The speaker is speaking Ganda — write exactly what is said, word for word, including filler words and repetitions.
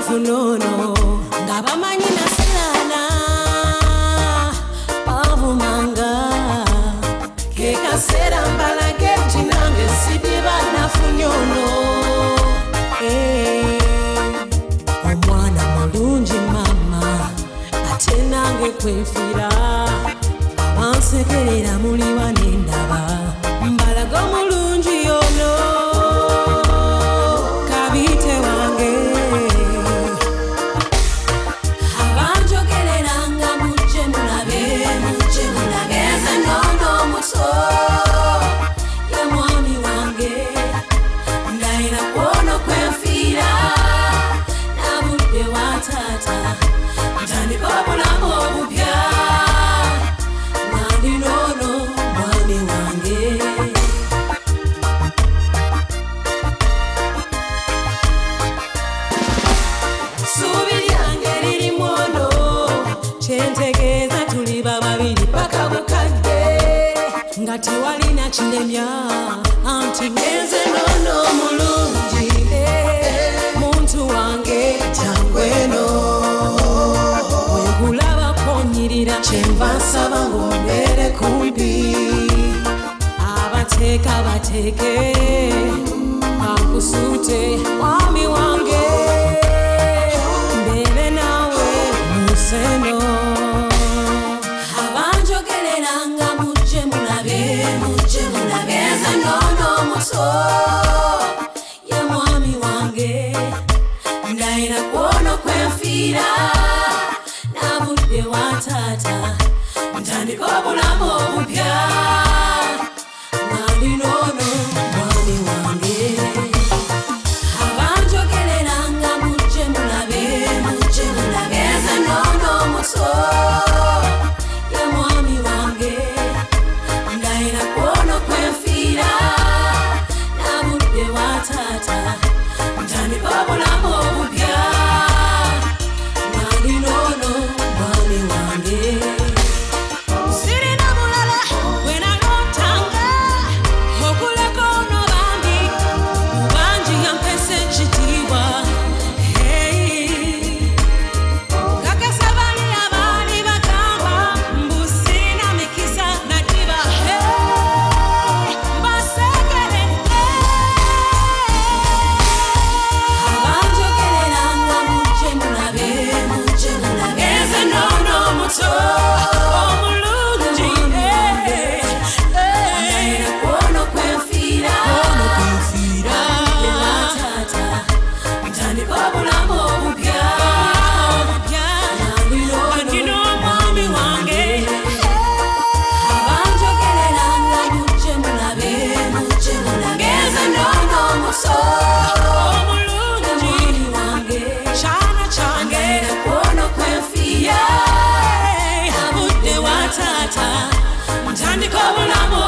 funono ngabamanyi nasilana bavumanga kekasera mbalage nti nange sidiba nafunyono omwana mulungi mama ate nange kwefira abansekerera muliwa nendaba mbalaga mulungi yono kabite wange abanjogereranga muje mulabe muje mulabe ze nono muso ye mwami wange ndayira kuona kwefira nabudde watata ntandika obulamu obupya nandi nono mwami wange subiryange liri mwono kyentegeeza tuli bababiri paka bukadde nga tewalina kinemya anti ngenze nono mulungi muntu wange jangweno wekulabako nyirira kyenva nsaba ng'ombeere kumpi abateeka bateeke akusuute mwami wange mbeere naawe museno abanjogereranga muje mulabe muje mulabe ze nono muso ye mwami wange ndayira kuona kwenfiira nabudde watata ntandika obulamu obupya nandi nono mwami wange abanjogereranga muje mulabe muje mulabe ze nono muso ye mwami wange ndayira kuona kwenfiira nabudde watata ntandika obulamu obupya nandi nono mwami wange sirina mulala wenalotanga okuleka ono bambi mubangi yampesa ekitiibwa kakasa bali abaali bagamba mbu sirina mikisa nadiba basekeredde abanjogereranga muje mulabe muje mulabe eze nono muto omulungi ndayira kuona kwenfiira watata ntandika obulamu obupya nandi n'omwami wange abanjogereranga muje mulabe muje mulabe eze nono muso omulungi wange kyana kyange ndayira kuona kwenfiira nabudde watata ntandika obulamu